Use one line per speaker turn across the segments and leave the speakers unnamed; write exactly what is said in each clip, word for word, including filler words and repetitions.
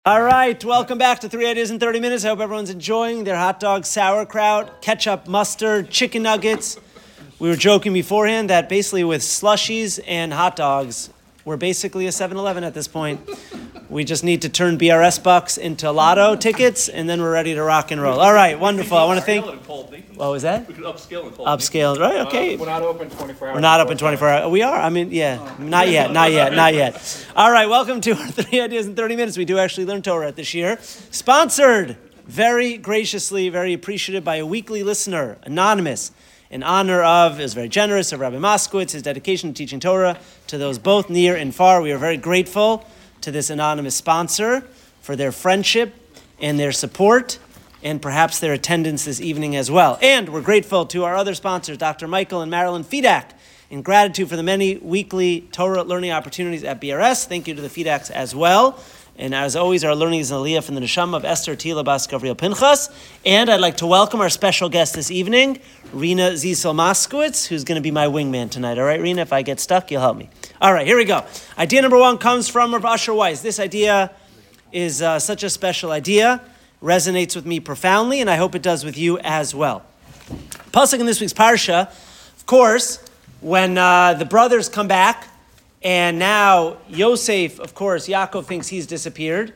All right, welcome back to Three Ideas in thirty minutes. I hope everyone's enjoying their hot dog, sauerkraut, ketchup, mustard, chicken nuggets. We were joking beforehand that basically with slushies and hot dogs, we're basically a seven eleven at this point. We just need to turn B R S bucks into lotto tickets, and then we're ready to rock and roll. All right, wonderful. I want to thank... What was that?
We could upscale and
Upscale, right, okay.
Uh, we're not open twenty-four hours.
We're not open twenty-four hours. We are? I mean, yeah. Not yet, not yet, not yet. All right, welcome to our Three Ideas in thirty minutes. We do actually learn Torah this year. Sponsored very graciously, very appreciative by a weekly listener, anonymous, in honor of, it was very generous, of Rabbi Moskowitz, his dedication to teaching Torah to those both near and far. We are very grateful to this anonymous sponsor for their friendship and their support, and perhaps their attendance this evening as well. And we're grateful to our other sponsors, Doctor Michael and Marilyn Fedak, in gratitude for the many weekly Torah learning opportunities at B R S. Thank you to the Fedaks as well. And as always, our learning is an aliyah from the neshama of Esther Tila Bas Gavriel Pinchas. And I'd like to welcome our special guest this evening, Rina Zisel Moskowitz, who's going to be my wingman tonight. All right, Rina, if I get stuck, you'll help me. All right, here we go. Idea number one comes from Rav Asher Weiss. This idea is uh, such a special idea, resonates with me profoundly, and I hope it does with you as well. Pasuk in this week's parsha, of course, when uh, the brothers come back, and now Yosef, of course, Yaakov thinks he's disappeared,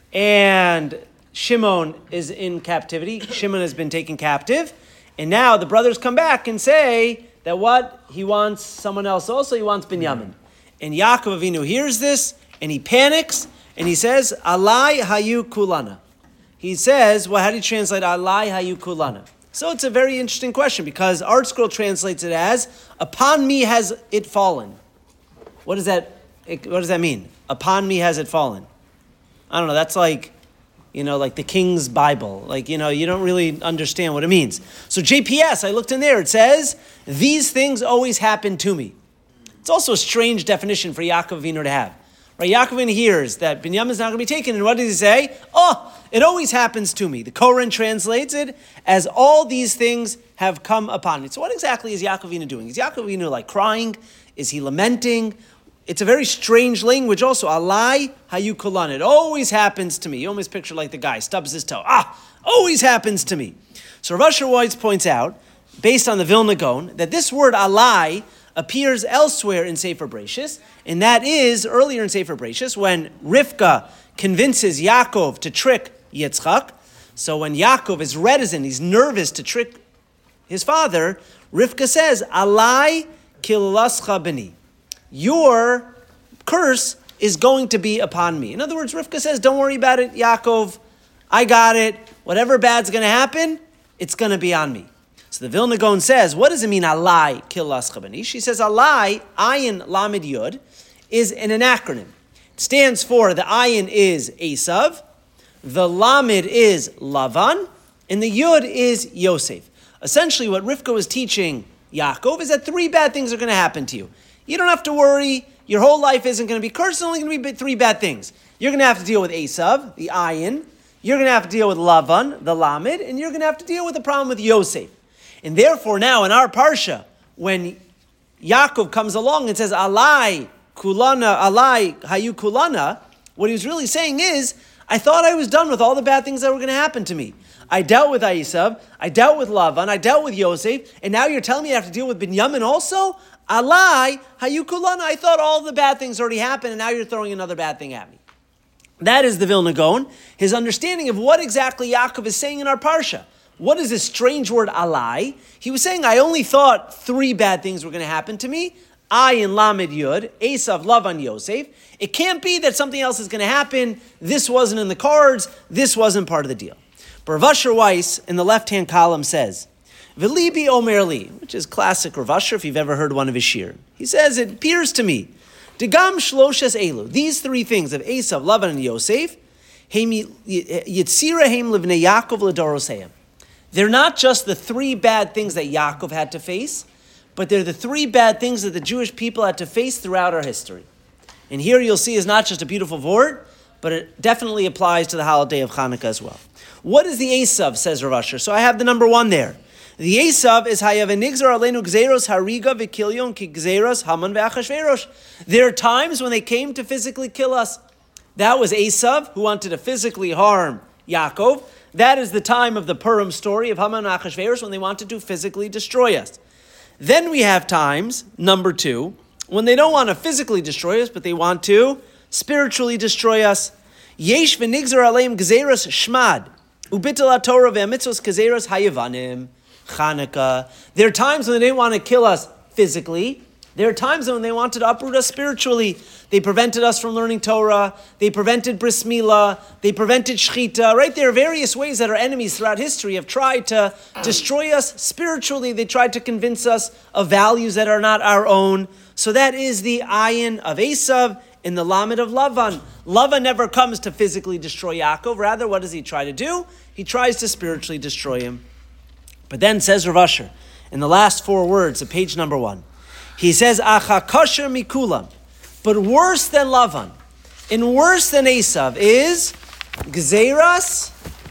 and Shimon is in captivity. Shimon has been taken captive, and now the brothers come back and say that what? He wants someone else also, he wants Binyamin. And Yaakov Avinu hears this, and he panics, and he says, Alai hayu kulana. He says, well, how do you translate Alai hayu kulana? So it's a very interesting question, because Art Scroll translates it as, upon me has it fallen. What does that, what does that mean? Upon me has it fallen. I don't know, that's like, you know, like the King's Bible. Like, you know, you don't really understand what it means. So J P S, I looked in there, it says, these things always happen to me. It's also a strange definition for Yaakov Avinu to have. Right? Yaakov Avinu hears that Binyamin is not going to be taken, and what does he say? Oh, it always happens to me. The Koran translates it as all these things have come upon me. So what exactly is Yaakov Avinu doing? Is Yaakov Avinu like crying? Is he lamenting? It's a very strange language also. Alai hayu kulan. It always happens to me. You almost picture like the guy stubs his toe. Ah, always happens to me. So Rav Asher Weiss points out, based on the Vilna Gaon, that this word alai appears elsewhere in Sefer Bereshis, and that is earlier in Sefer Bereshis when Rivka convinces Yaakov to trick Yitzchak. So when Yaakov is reticent, he's nervous to trick his father, Rivka says, Alai kilascha b'ni. Your curse is going to be upon me. In other words, Rivka says, don't worry about it, Yaakov. I got it. Whatever bad's going to happen, it's going to be on me. So the Vilna Gaon says, what does it mean, Alai kilascha b'ni? She says, Alai, ayin lamed yud, is an acronym. It stands for, the ayin is Esav, the lamed is Lavan, and the yud is Yosef. Essentially, what Rivka was teaching Yaakov is that three bad things are going to happen to you. You don't have to worry. Your whole life isn't going to be cursed. It's only going to be three bad things. You're going to have to deal with Esav, the ayin. You're going to have to deal with Lavan, the lamed, and you're going to have to deal with the problem with Yosef. And therefore, now in our parsha, when Yaakov comes along and says, Alai kulana, Alai hayu kulana, what he was really saying is, I thought I was done with all the bad things that were going to happen to me. I dealt with Esav, I dealt with Lavan, I dealt with Yosef, and now you're telling me I have to deal with Binyamin also? Alai hayu kulana, I thought all the bad things already happened, and now you're throwing another bad thing at me. That is the Vilna Gaon, his understanding of what exactly Yaakov is saying in our parsha. What is this strange word alai? He was saying, I only thought three bad things were going to happen to me. Ayin lamed yud, Esav, Lavan, Yosef. It can't be that something else is going to happen. This wasn't in the cards. This wasn't part of the deal. But Rav Asher Weiss in the left-hand column says, V'libi omer li, which is classic Rav Asher if you've ever heard one of his shir. He says, it appears to me, Degam shloshes elu, these three things of Esav, Lavan, and Yosef, Yitzira heim livnei Yaakov l'doroseim. They're not just the three bad things that Yaakov had to face, but they're the three bad things that the Jewish people had to face throughout our history. And here you'll see is not just a beautiful word, but it definitely applies to the holiday of Hanukkah as well. What is the Esav, says Rav Asher? So I have the number one there. The Esav is Hayav Nigzar Aleinu Gzeros Hariga V'Kilyon Ki Gzeros Haman V'Achashverosh. There are times when they came to physically kill us. That was Esav, who wanted to physically harm Yaakov. That is the time of the Purim story of Haman and Achashverosh, when they wanted to physically destroy us. Then we have times, number two, when they don't want to physically destroy us, but they want to spiritually destroy us. Yesh v'nigzer aleim gzeras shmad, ubitel haTorah ve'amitzvos gzeras hayavanim, Chanukah. There are times when they didn't want to kill us physically. There are times when they wanted to uproot us spiritually. They prevented us from learning Torah. They prevented bris milah. They prevented shechita. Right? There are various ways that our enemies throughout history have tried to destroy us spiritually. They tried to convince us of values that are not our own. So that is the ayin of Esav in the lamed of Lavan. Lavan never comes to physically destroy Yaakov. Rather, what does he try to do? He tries to spiritually destroy him. But then says Rav Asher, in the last four words of page number one, he says, Acha kosher mikulam, but worse than Lavan, and worse than Esav is Gzeras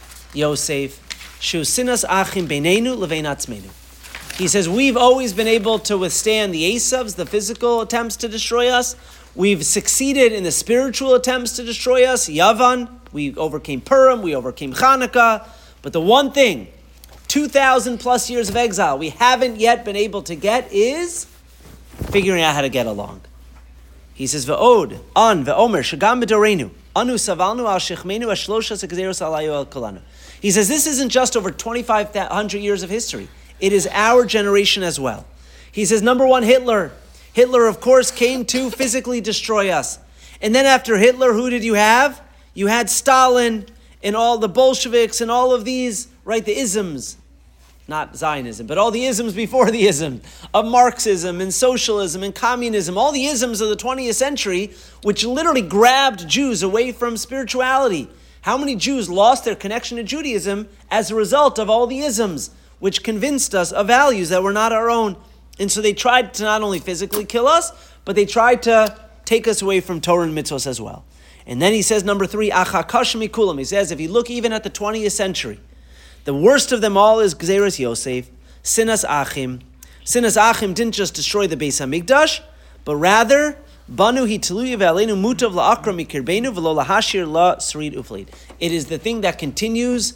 Yosef, Shusinas Achim Beinenu Levein Atzmeinu. He says, we've always been able to withstand the Esavs, the physical attempts to destroy us. We've succeeded in the spiritual attempts to destroy us. Yavan, we overcame Purim, we overcame Chanukah. But the one thing, two thousand plus years of exile, we haven't yet been able to get is figuring out how to get along. He says, Ve'od, an, ve'omer, shagam b'dorenu, anu savalnu al shechmenu ashloshas ha'gzeros alayu al kolanu. He says, this isn't just over twenty-five hundred years of history. It is our generation as well. He says, number one, Hitler. Hitler, of course, came to physically destroy us. And then after Hitler, who did you have? You had Stalin and all the Bolsheviks and all of these, right, the isms. Not Zionism, but all the isms before the ism of Marxism and socialism and communism, all the isms of the twentieth century, which literally grabbed Jews away from spirituality. How many Jews lost their connection to Judaism as a result of all the isms, which convinced us of values that were not our own? And so they tried to not only physically kill us, but they tried to take us away from Torah and mitzvos as well. And then he says, number three, Achakash mikulam. He says, if you look even at the twentieth century, the worst of them all is Gzeras Yosef, Sinas Achim. Sinas Achim didn't just destroy the Beis HaMikdash, but rather, Banu hi teluya ve'aleinu mutav la'akra mikirbeinu v'lo lahashir la sarid ufleid. It is the thing that continues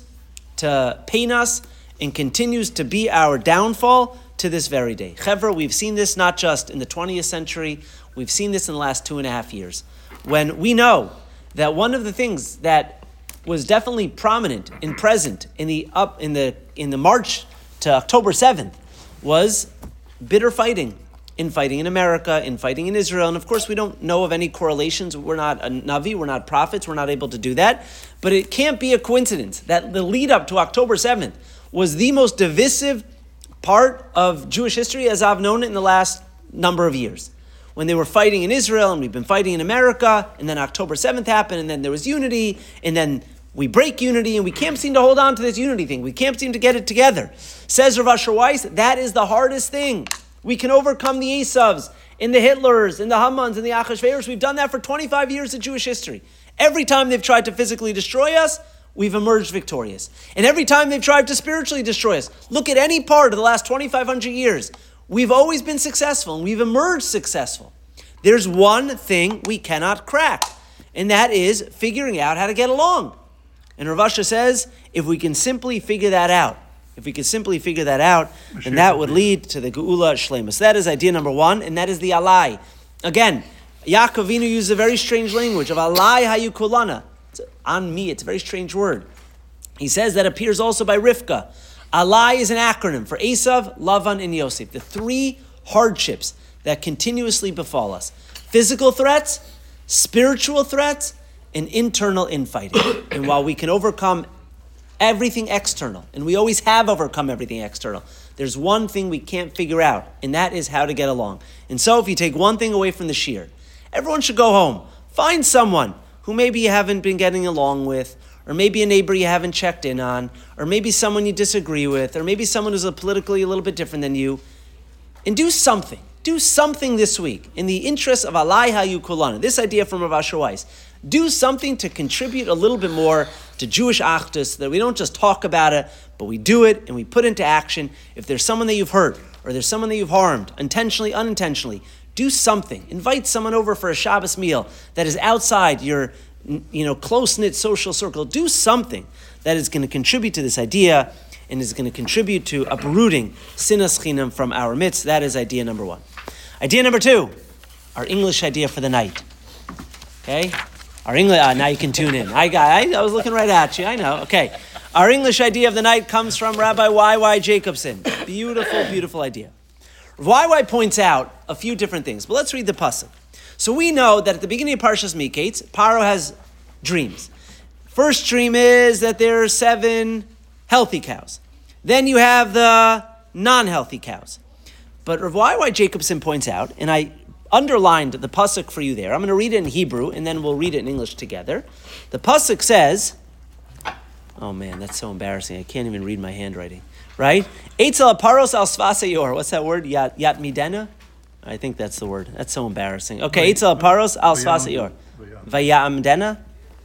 to pain us and continues to be our downfall to this very day. Chevra, we've seen this not just in the twentieth century, we've seen this in the last two and a half years. When we know that one of the things that was definitely prominent and present in the up in the in the March to October seventh was bitter fighting, infighting in America, infighting in Israel, and of course we don't know of any correlations. We're not a Navi, we're not prophets, we're not able to do that. But it can't be a coincidence that the lead up to October seventh was the most divisive part of Jewish history as I've known it in the last number of years. When they were fighting in Israel, and we've been fighting in America, and then October seventh happened, and then there was unity, and then we break unity, and we can't seem to hold on to this unity thing. We can't seem to get it together. Says Rav Asher Weiss, that is the hardest thing. We can overcome the Esavs, and the Hitlers, and the Hamans, and the Achashverosh. We've done that for twenty-five years of Jewish history. Every time they've tried to physically destroy us, we've emerged victorious. And every time they've tried to spiritually destroy us, look at any part of the last twenty-five hundred years, we've always been successful, and we've emerged successful. There's one thing we cannot crack, and that is figuring out how to get along. And Rav Asher says, if we can simply figure that out, if we could simply figure that out, then that would lead to the Geula Shleimus. That is idea number one, and that is the alai. Again, Yaakov Avinu uses a very strange language of alai hayu kulana. On me, it's a very strange word. He says that appears also by Rivka. Alai is an acronym for Esav, Lavan, and Yosef. The three hardships that continuously befall us. Physical threats, spiritual threats, and internal infighting. And while we can overcome everything external, and we always have overcome everything external, there's one thing we can't figure out, and that is how to get along. And so if you take one thing away from the shir, everyone should go home. Find someone who maybe you haven't been getting along with, or maybe a neighbor you haven't checked in on, or maybe someone you disagree with, or maybe someone who's a politically a little bit different than you, and do something. Do something this week in the interest of alai hayu kulana. This idea from Rav Asher Weiss. Do something to contribute a little bit more to Jewish achdus, so that we don't just talk about it, but we do it and we put into action. If there's someone that you've hurt, or there's someone that you've harmed, intentionally, unintentionally, do something. Invite someone over for a Shabbos meal that is outside your you know, close-knit social circle, do something that is going to contribute to this idea and is going to contribute to uprooting sinas chinam from our midst. That is idea number one. Idea number two, our English idea for the night. Okay? Our English, uh, now you can tune in. I got, I, I was looking right at you, I know. Okay. Our English idea of the night comes from Rabbi Y Y Jacobson. Beautiful, beautiful idea. Y Y points out a few different things, but let's read the pasuk. So we know that at the beginning of Parshas Miketz, Paro has dreams. First dream is that there are seven healthy cows. Then you have the non-healthy cows. But Rav Y Y Jacobson points out, and I underlined the pasuk for you there. I'm going to read it in Hebrew, and then we'll read it in English together. The pasuk says, oh man, that's so embarrassing. I can't even read my handwriting. Right? Eitzel paros al svasayor. What's that word? Yat, yat midena? I think that's the word. That's so embarrassing. Okay, Eitzel paros al svasayor. Vayamdena?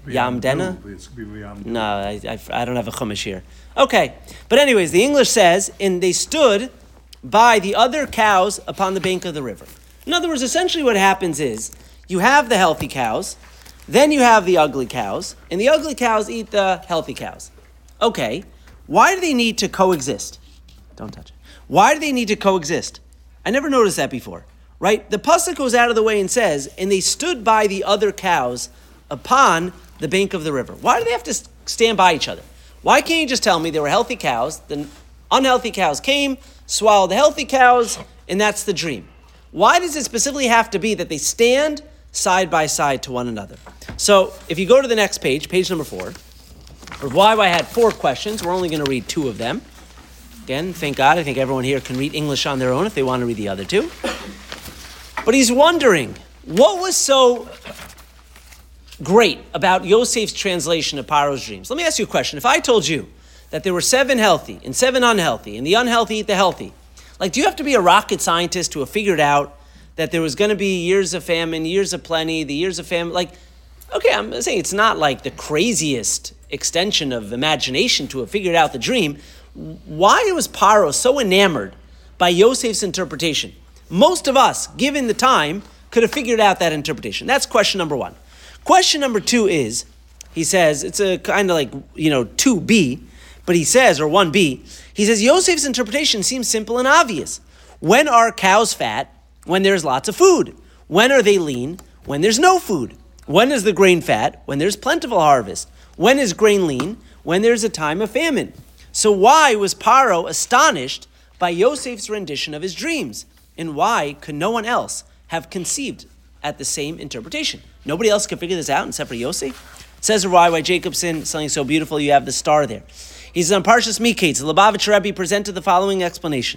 Yamdena? No, I, I, I don't have a chumash here. Okay, but anyways, the English says, and they stood by the other cows upon the bank of the river. In other words, essentially what happens is, you have the healthy cows, then you have the ugly cows, and the ugly cows eat the healthy cows. Okay, why do they need to coexist? Don't touch it. Why do they need to coexist? I never noticed that before, right? The pasuk goes out of the way and says, and they stood by the other cows upon the bank of the river. Why do they have to stand by each other? Why can't you just tell me there were healthy cows, the unhealthy cows came, swallowed the healthy cows, and that's the dream? Why does it specifically have to be that they stand side by side to one another? So if you go to the next page, page number four, Rav Y Y had four questions. We're only going to read two of them. Again, thank God, I think everyone here can read English on their own if they want to read the other two. But he's wondering, what was so great about Yosef's translation of Paro's dreams? Let me ask you a question. If I told you that there were seven healthy and seven unhealthy, and the unhealthy eat the healthy, like, do you have to be a rocket scientist to have figured out that there was going to be years of famine, years of plenty, the years of famine? Like, okay, I'm saying it's not like the craziest extension of imagination to have figured out the dream. Why was Paro so enamored by Yosef's interpretation? Most of us, given the time, could have figured out that interpretation. That's question number one. Question number two is, he says, it's a kind of like, you know, two B, but he says, or one B, he says, Yosef's interpretation seems simple and obvious. When are cows fat? When there's lots of food. When are they lean? When there's no food. When is the grain fat? When there's plentiful harvest. When is grain lean? When there's a time of famine. So why was Paro astonished by Yosef's rendition of his dreams? And why could no one else have conceived at the same interpretation? Nobody else could figure this out except for Yosef? It says Y Y Jacobson, something so beautiful, you have the star there. He says on Parshas Miketz, the Lubavitcher Rebbe presented the following explanation.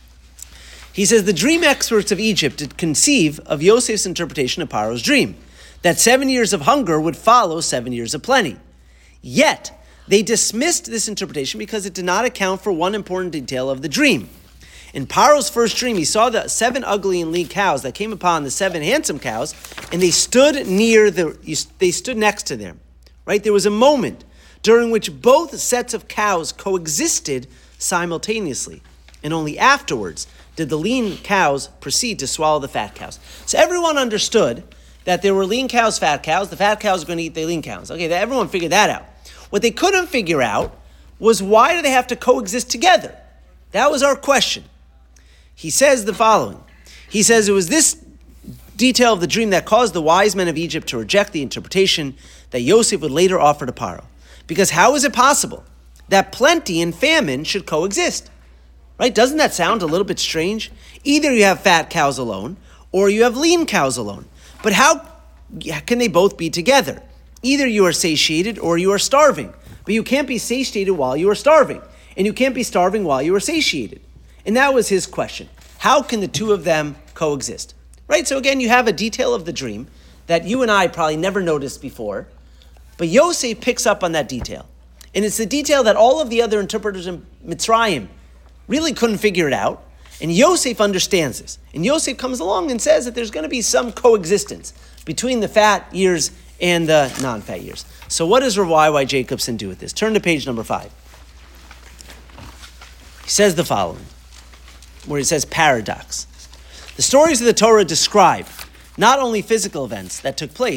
He says the dream experts of Egypt did conceive of Yosef's interpretation of Paro's dream, that seven years of hunger would follow seven years of plenty. Yet, they dismissed this interpretation because it did not account for one important detail of the dream. In Paro's first dream, he saw the seven ugly and lean cows that came upon the seven handsome cows, and they stood near the, they stood next to them. Right? There was a moment during which both sets of cows coexisted simultaneously, and only afterwards did the lean cows proceed to swallow the fat cows. So everyone understood that there were lean cows, fat cows. The fat cows are going to eat the lean cows. Okay, everyone figured that out. What they couldn't figure out was, why do they have to coexist together? That was our question. He says the following. He says it was this detail of the dream that caused the wise men of Egypt to reject the interpretation that Yosef would later offer to Paro. Because how is it possible that plenty and famine should coexist? Right? Doesn't that sound a little bit strange? Either you have fat cows alone, or you have lean cows alone. But how can they both be together? Either you are satiated or you are starving. But you can't be satiated while you are starving. And you can't be starving while you are satiated. And that was his question. How can the two of them coexist? Right? So again, you have a detail of the dream that you and I probably never noticed before. But Yosef picks up on that detail. And it's the detail that all of the other interpreters in Mitzrayim really couldn't figure it out. And Yosef understands this. And Yosef comes along and says that there's going to be some coexistence between the fat years and the non-fat years. So what does Rav Y Y Jacobson do with this? Turn to page number five. He says the following, where he says paradox. The stories of the Torah describe not only physical events that took place,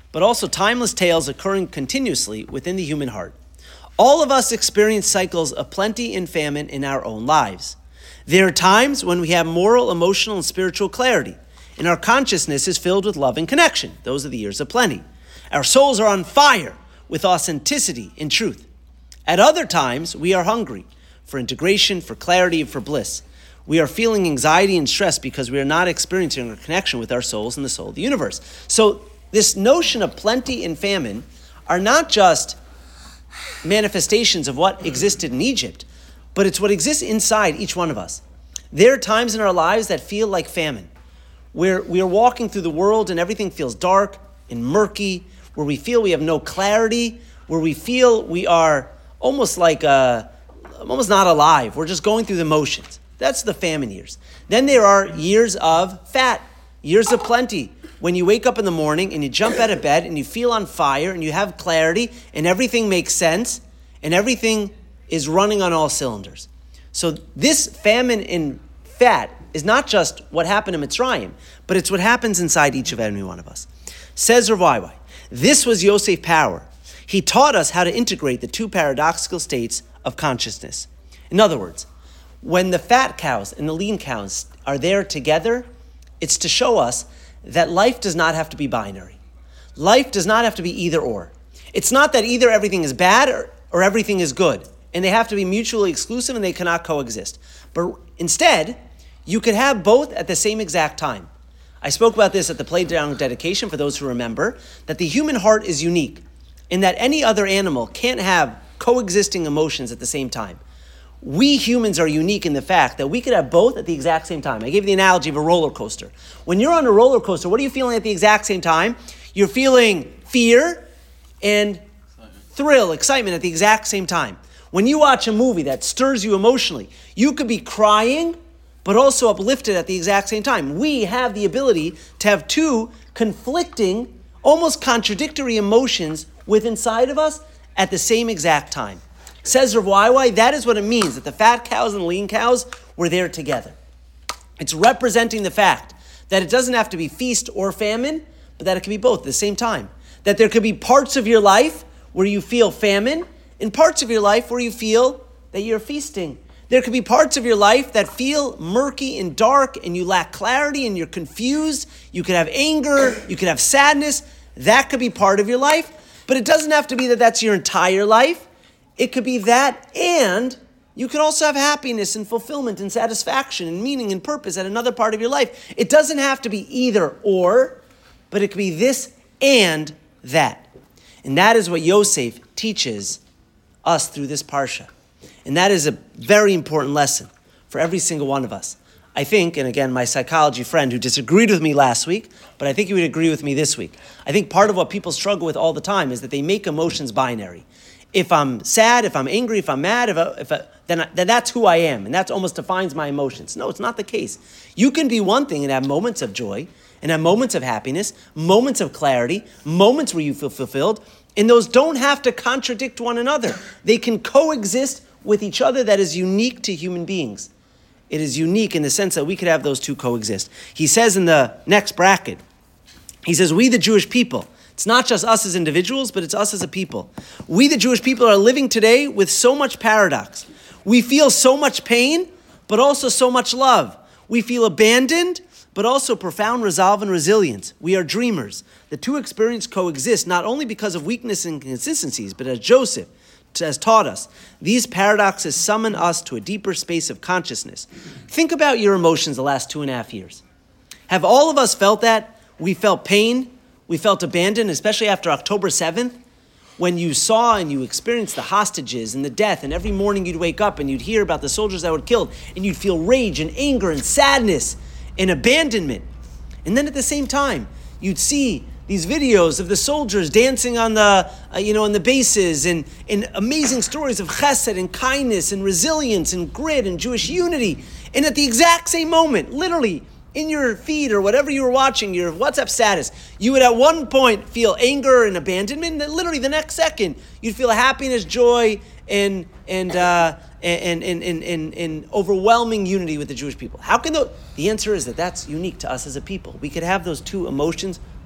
but also timeless tales occurring continuously within the human heart. All of us experience cycles of plenty and famine in our own lives. There are times when we have moral, emotional, and spiritual clarity, and our consciousness is filled with love and connection. Those are the years of plenty. Our souls are on fire with authenticity and truth. At other times, we are hungry for integration, for clarity, and for bliss. We are feeling anxiety and stress because we are not experiencing a connection with our souls and the soul of the universe. So this notion of plenty and famine are not just manifestations of what existed in Egypt, but it's what exists inside each one of us. There are times in our lives that feel like famine, where we are walking through the world and everything feels dark and murky, where we feel we have no clarity, where we feel we are almost like uh, almost not alive. We're just going through the motions. That's the famine years. Then there are years of fat, years of plenty. When you wake up in the morning and you jump out of bed and you feel on fire and you have clarity and everything makes sense and everything is running on all cylinders. So this famine in fat is not just what happened in Mitzrayim, but it's what happens inside each of every one of us. Says Rav Wai Wai, this was Yosef Power. He taught us how to integrate the two paradoxical states of consciousness. In other words, when the fat cows and the lean cows are there together, it's to show us that life does not have to be binary. Life does not have to be either or. It's not that either everything is bad or, or everything is good, and they have to be mutually exclusive and they cannot coexist. But instead, you could have both at the same exact time. I spoke about this at the Playground dedication for those who remember, that the human heart is unique in that any other animal can't have coexisting emotions at the same time. We humans are unique in the fact that we could have both at the exact same time. I gave you the analogy of a roller coaster. When you're on a roller coaster, what are you feeling at the exact same time? You're feeling fear and thrill, excitement at the exact same time. When you watch a movie that stirs you emotionally, you could be crying, but also uplifted at the exact same time. We have the ability to have two conflicting, almost contradictory emotions within inside of us at the same exact time. Says Rav Wai Wai, that is what it means, that the fat cows and the lean cows were there together. It's representing the fact that it doesn't have to be feast or famine, but that it can be both at the same time. That there could be parts of your life where you feel famine, and parts of your life where you feel that you're feasting. There could be parts of your life that feel murky and dark, and you lack clarity, and you're confused. You could have anger, you could have sadness. That could be part of your life, but it doesn't have to be that that's your entire life. It could be that, and you could also have happiness and fulfillment and satisfaction and meaning and purpose at another part of your life. It doesn't have to be either or, but it could be this and that. And that is what Yosef teaches us through this parsha. And that is a very important lesson for every single one of us. I think, and again, my psychology friend who disagreed with me last week, but I think he would agree with me this week. I think part of what people struggle with all the time is that they make emotions binary. If I'm sad, if I'm angry, if I'm mad, if I, if I, then, I, then that's who I am, and that almost defines my emotions. No, it's not the case. You can be one thing and have moments of joy, and have moments of happiness, moments of clarity, moments where you feel fulfilled, and those don't have to contradict one another. They can coexist with each other. That is unique to human beings. It is unique in the sense that we could have those two coexist. He says in the next bracket, he says, we the Jewish people, it's not just us as individuals, but it's us as a people. We, the Jewish people, are living today with so much paradox. We feel so much pain, but also so much love. We feel abandoned, but also profound resolve and resilience. We are dreamers. The two experiences coexist not only because of weakness and inconsistencies, but as Joseph has taught us, these paradoxes summon us to a deeper space of consciousness. Think about your emotions the last two and a half years. Have all of us felt that? We felt pain. We felt abandoned, especially after October seventh, when you saw and you experienced the hostages and the death, and every morning you'd wake up and you'd hear about the soldiers that were killed, and you'd feel rage and anger and sadness and abandonment. And then at the same time, you'd see these videos of the soldiers dancing on the, uh, you know, on the bases, and, and amazing stories of chesed and kindness and resilience and grit and Jewish unity. And at the exact same moment, literally, in your feed or whatever you were watching, your WhatsApp status, you would at one point feel anger and abandonment, and then literally the next second, you'd feel happiness, joy, and and uh, and, and, and, and, and overwhelming unity with the Jewish people. How can the The answer is that that's unique to us as a people. We could have those two emotions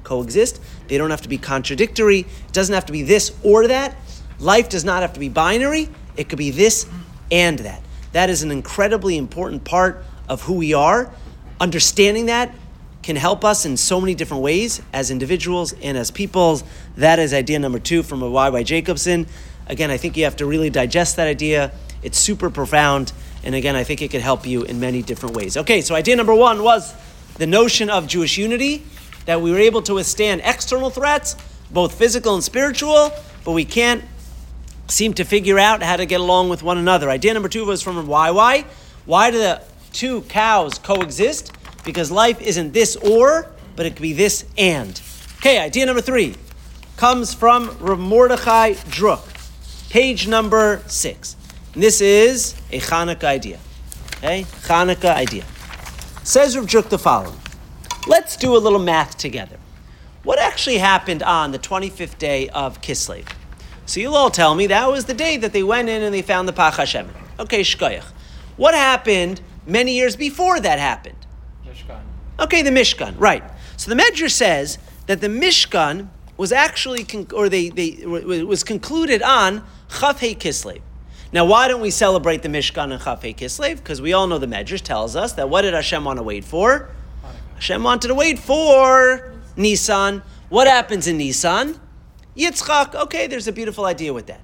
coexist. They don't have to be contradictory. It doesn't have to be this or that. Life does not have to be binary. It could be this and that. That is an incredibly important part of who we are. Understanding that can help us in so many different ways as individuals and as peoples. That is idea number two from a Y Y Jacobson. Again, I think you have to really digest that idea. It's super profound. And again, I think it could help you in many different ways. Okay, so idea number one was the notion of Jewish unity, that we were able to withstand external threats, both physical and spiritual, but we can't seem to figure out how to get along with one another. Idea number two was from Y Y. Why do the two cows coexist? Because life isn't this or, but it could be this and. Okay, idea number three comes from Rav Mordechai Druk, page number six. And this is a Hanukkah idea. Okay, Hanukkah idea. Says Rav Druk the following. Let's do a little math together. What actually happened on the twenty-fifth day of Kislev? So you'll all tell me that was the day that they went in and they found the Pach Hashem. Okay, shkoyach. What happened many years before that happened?
Mishkan.
Okay, the Mishkan, right. So the Medrash says that the Mishkan was actually, con- or they, they was concluded on Chaf Hei Kislev. Now, why don't we celebrate the Mishkan on Chaf Hei Kislev? Because we all know the Medrash tells us that what did Hashem want to wait for? Hashem wanted to wait for Nisan. What happens in Nisan? Yitzchak. Okay, there's a beautiful idea with that.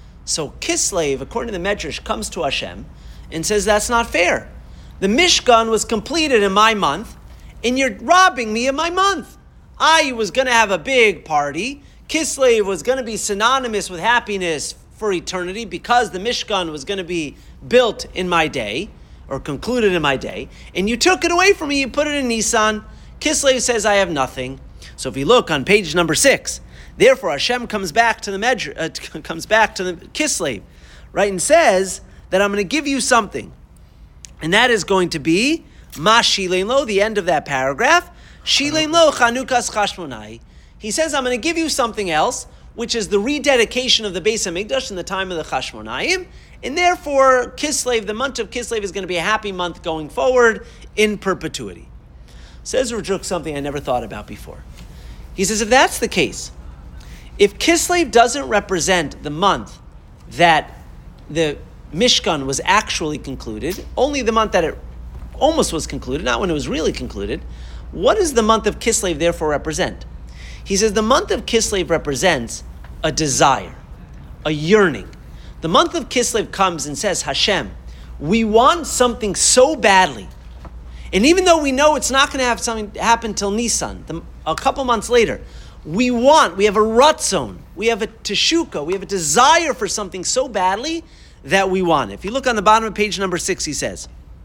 So Kislev, according to the Medrash, comes to Hashem and says, that's not fair. The Mishkan was completed in my month, and you're robbing me of my month. I was going to have a big party. Kislev was going to be synonymous with happiness for eternity because the Mishkan was going to be built in my day, or concluded in my day, and you took it away from me, you put it in Nisan. Kislev says, I have nothing. So if you look on page number six, therefore Hashem comes back to the Medr- uh, comes back to the Kislev, right, and says that I'm going to give you something. And that is going to be Ma Shilein Lo, the end of that paragraph. Shilein Lo Chanukas Chashmonai. He says, I'm going to give you something else, which is the rededication of the Beis HaMikdash in the time of the Chashmonayim. And therefore, Kislev, the month of Kislev, is going to be a happy month going forward in perpetuity. Says Rav Druk something I never thought about before. He says, if that's the case, if Kislev doesn't represent the month that the Mishkan was actually concluded, only the month that it almost was concluded, not when it was really concluded, what does the month of Kislev therefore represent? He says the month of Kislev represents a desire, a yearning. The month of Kislev comes and says, Hashem, we want something so badly. And even though we know it's not going to have something happen till Nisan, the, a couple months later, we want, we have a ratzon, we have a teshuka, we have a desire for something so badly that we want. If you look on the bottom of page number six, he says,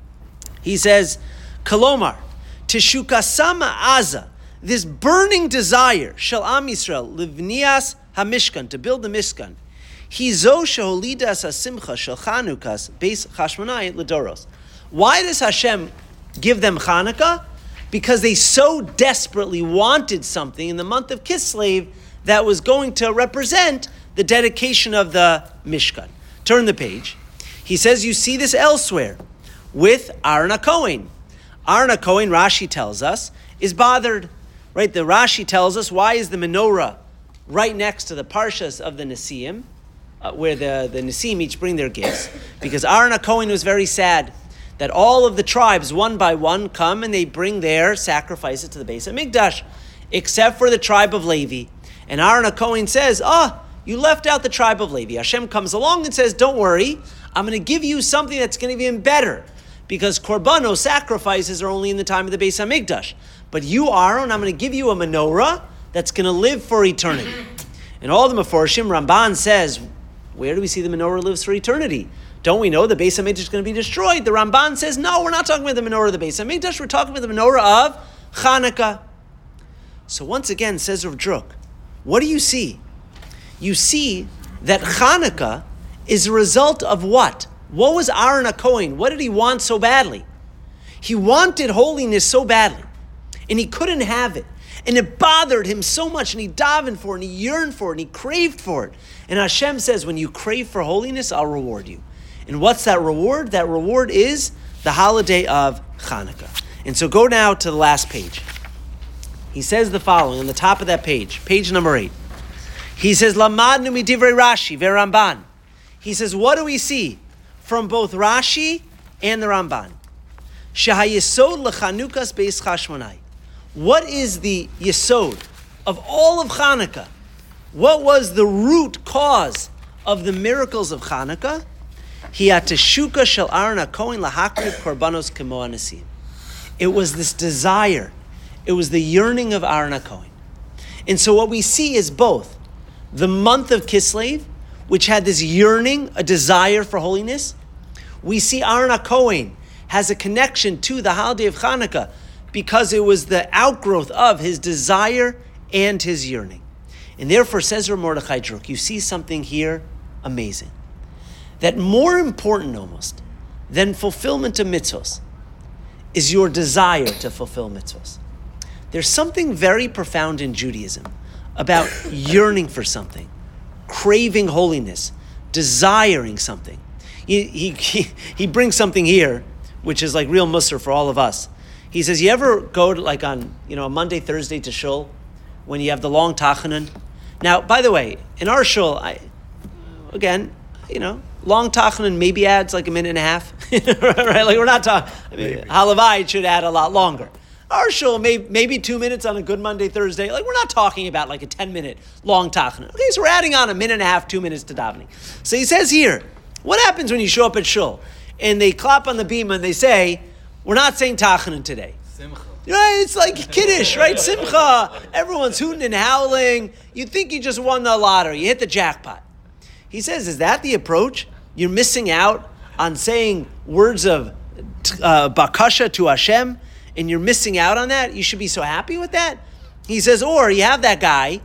he says, Kolomar, teshuka sama aza, this burning desire, shel Am Yisrael, livnias hamishkan, to build the Mishkan, hizo sheholidas hasimcha shel Chanukas beis Chashmonai ledoros. Why does Hashem give them Hanukkah? Because they so desperately wanted something in the month of Kislev that was going to represent the dedication of the Mishkan. Turn the page. He says, you see this elsewhere with Aaron HaKohen. Aaron HaKohen, Rashi tells us, is bothered. Right? The Rashi tells us, why is the menorah right next to the parshas of the Nesiim, uh, where the, the Nesiim each bring their gifts? Because Aaron HaKohen was very sad that all of the tribes, one by one, come and they bring their sacrifices to the Beis HaMikdash, except for the tribe of Levi. And Aaron HaKohen says, ah, oh, you left out the tribe of Levi. Hashem comes along and says, don't worry, I'm going to give you something that's going to be even better, because Korbanos, sacrifices, are only in the time of the Beis HaMikdash. But you, Aaron, I'm going to give you a menorah that's going to live for eternity. And all the Meforshim, Ramban says, where do we see the menorah lives for eternity? Don't we know the Beis HaMikdash is going to be destroyed? The Ramban says, no, we're not talking about the menorah of the Beis HaMikdash, we're talking about the menorah of Hanukkah. So once again, says Rav Druk, what do you see? You see that Hanukkah is a result of what? What was Aaron HaKohen? What did he want so badly? He wanted holiness so badly, and he couldn't have it. And it bothered him so much, and he davened for it, and he yearned for it, and he craved for it. And Hashem says, when you crave for holiness, I'll reward you. And what's that reward? That reward is the holiday of Hanukkah. And so go now to the last page. He says the following on the top of that page, page number eight. He says, Lamadnu midivrei Rashi veRamban. He says, what do we see from both Rashi and the Ramban? Shehayesod leChanukas beis Chashmonai. What is the yesod of all of Hanukkah? What was the root cause of the miracles of Hanukkah? Hiateshuka shel Aaron HaKohen lahakriv korbanos kemo anasim. It was this desire. It was the yearning of Aaron HaKohen. And so what we see is both the month of Kislev, which had this yearning, a desire for holiness. We see Aaron HaKohen has a connection to the holiday of Hanukkah because it was the outgrowth of his desire and his yearning. And therefore, says Rav Mordechai Druk, you see something here amazing. That more important almost than fulfillment of mitzvos is your desire to fulfill mitzvos. There's something very profound in Judaism about yearning for something, craving holiness, desiring something. He, he, he, he brings something here, which is like real musar for all of us. He says, you ever go to like on, you know, a Monday, Thursday to shul, when you have the long tachanan? Now, by the way, in our shul, I, again, you know, long tachanan maybe adds like a minute and a half, right? Like we're not talking, I mean, halavai should add a lot longer. Our shul, may, maybe two minutes on a good Monday, Thursday. Like, we're not talking about like a ten-minute long tachana. Okay, so we're adding on a minute and a half, two minutes to davening. So he says here, what happens when you show up at shul and they clap on the bima and they say, we're not saying tachanan today. Simcha. Right? It's like kiddush, right? Simcha. Everyone's hooting and howling. You think you just won the lottery. You hit the jackpot. He says, is that the approach? You're missing out on saying words of uh, bakasha to Hashem? And you're missing out on that, you should be so happy with that. He says, or you have that guy,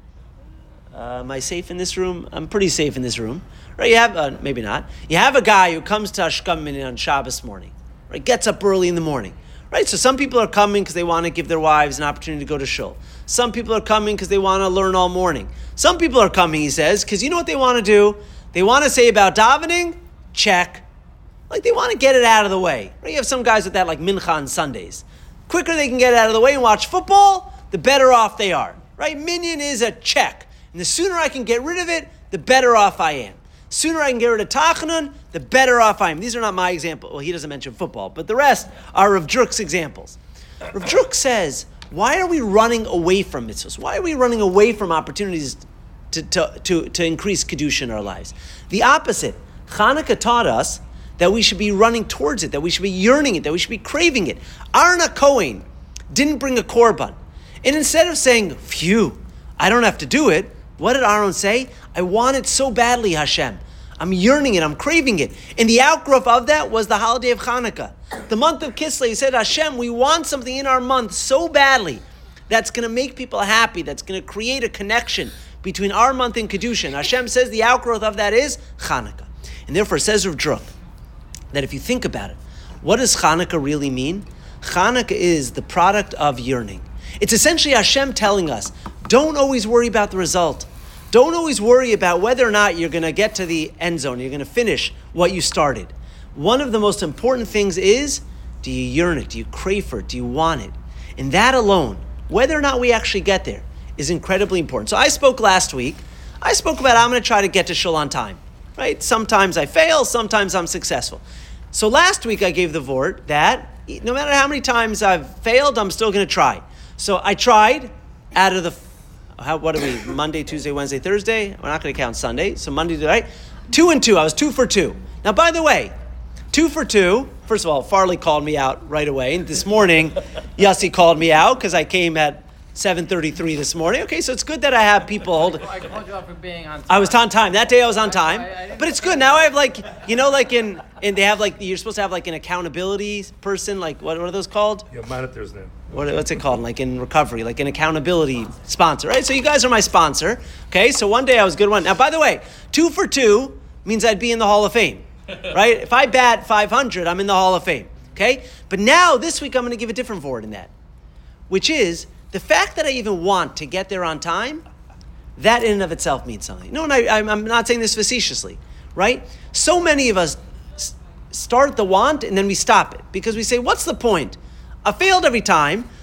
uh, am I safe in this room? I'm pretty safe in this room. Right? You have, uh, maybe not. You have a guy who comes to Ashkam Minyan on Shabbos morning, right? Gets up early in the morning, right? So some people are coming because they want to give their wives an opportunity to go to shul. Some people are coming because they want to learn all morning. Some people are coming, he says, because you know what they want to do? They want to say about davening, check. Like they want to get it out of the way. Right? You have some guys with that like mincha on Sundays. Quicker they can get it out of the way and watch football, the better off they are. Right? Minyan is a check. And the sooner I can get rid of it, the better off I am. Sooner I can get rid of Tachanan, the better off I am. These are not my examples. Well, he doesn't mention football, but the rest are Rav Druk's examples. Rav Druk says, why are we running away from mitzvahs? Why are we running away from opportunities to, to, to, to increase Kedusha in our lives? The opposite. Hanukkah taught us that we should be running towards it, that we should be yearning it, that we should be craving it. Aaron HaKohen didn't bring a korban. And instead of saying, phew, I don't have to do it, what did Aaron say? I want it so badly, Hashem. I'm yearning it, I'm craving it. And the outgrowth of that was the holiday of Hanukkah. The month of Kislev, he said, Hashem, we want something in our month so badly that's going to make people happy, that's going to create a connection between our month and Kedusha. And Hashem says the outgrowth of that is Hanukkah. And therefore, says Rav Druk, that if you think about it, what does Hanukkah really mean? Hanukkah is the product of yearning. It's essentially Hashem telling us, don't always worry about the result. Don't always worry about whether or not you're going to get to the end zone, you're going to finish what you started. One of the most important things is, do you yearn it? Do you crave for it? Do you want it? And that alone, whether or not we actually get there, is incredibly important. So I spoke last week, I spoke about I'm going to try to get to shul on time. Right? Sometimes I fail, sometimes I'm successful. So last week I gave the vort that no matter how many times I've failed, I'm still going to try. So I tried out of the, how, what are we, Monday, Tuesday, Wednesday, Thursday? We're not going to count Sunday. So Monday, right? Two and two. I was two for two. Now, by the way, two for two. First of all, Farley called me out right away. And this morning, Yossi called me out because I came at seven thirty-three this morning. Okay, so it's good that I have people hold.
I called you out for being on time.
I was on time. That day I was on time.
I, I, I
but it's good. Now I have like, you know, like in, and they have like, you're supposed to have like an accountability person. Like, what, what are those called?
Yeah, monitors now.
What, what's it called? Like in recovery, like an accountability sponsor, right? So you guys are my sponsor. Okay, so one day I was good one. Now, by the way, two for two means I'd be in the Hall of Fame, right? If I bat five hundred, I'm in the Hall of Fame. Okay? But now this week I'm going to give a different word in that, which is, the fact that I even want to get there on time, that in and of itself means something. No, and I, I'm not saying this facetiously, right? So many of us start the want and then we stop it because we say, what's the point? I failed every time,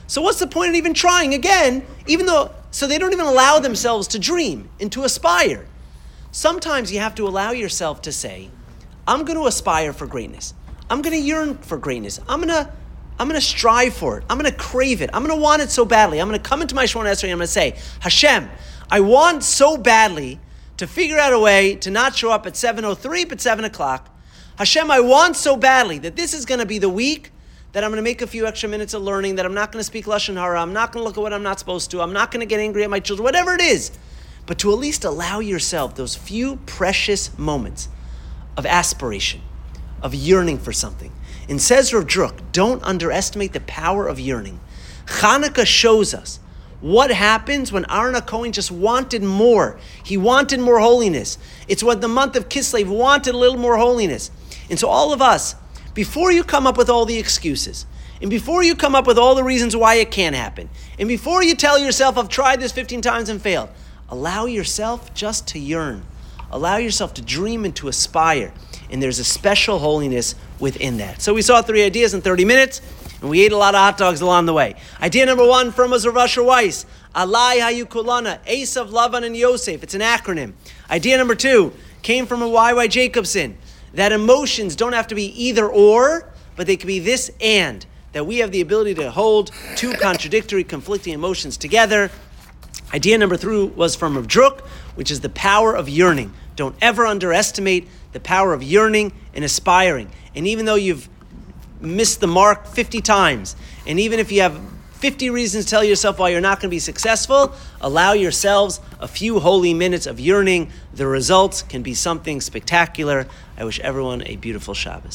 So what's the point of even trying again, even though, so they don't even allow themselves to dream and to aspire. Sometimes you have to allow yourself to say, I'm going to aspire for greatness. I'm going to yearn for greatness. I'm going to I'm going to strive for it. I'm going to crave it. I'm going to want it so badly. I'm going to come into my Shemona Esrei and I'm going to say, Hashem, I want so badly to figure out a way to not show up at seven oh three but seven o'clock. Hashem, I want so badly that this is going to be the week that I'm going to make a few extra minutes of learning, that I'm not going to speak Lashon Hara, I'm not going to look at what I'm not supposed to, I'm not going to get angry at my children, whatever it is. But to at least allow yourself those few precious moments of aspiration, of yearning for something. And says Rav Druk, don't underestimate the power of yearning. Hanukkah shows us what happens when Aaron HaKohen just wanted more. He wanted more holiness. It's what the month of Kislev wanted, a little more holiness. And so all of us, before you come up with all the excuses, and before you come up with all the reasons why it can't happen, and before you tell yourself, I've tried this fifteen times and failed, allow yourself just to yearn. Allow yourself to dream and to aspire. And there's a special holiness within that. So we saw three ideas in thirty minutes, and we ate a lot of hot dogs along the way. Idea number one from Rav Asher Weiss, Alai Hayu Kulana, Esav, Lavan, and Yosef. It's an acronym. Idea number two came from a Y Y Jacobson, that emotions don't have to be either or, but they can be this and, that we have the ability to hold two contradictory, conflicting emotions together. Idea number three was from Rav Druk, which is the power of yearning. Don't ever underestimate the power of yearning and aspiring. And even though you've missed the mark fifty times, and even if you have fifty reasons to tell yourself why you're not going to be successful, allow yourselves a few holy minutes of yearning. The results can be something spectacular. I wish everyone a beautiful Shabbos.